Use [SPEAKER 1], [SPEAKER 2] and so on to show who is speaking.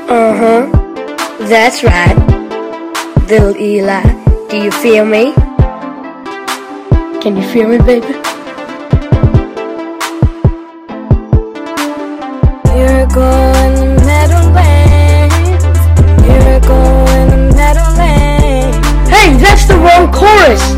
[SPEAKER 1] Uh-huh, that's right. Little Eli, do you feel me? Can you feel me, baby?
[SPEAKER 2] Miracle in the Meadowlands. Miracle in the Meadowlands.
[SPEAKER 1] Hey, that's the wrong chorus!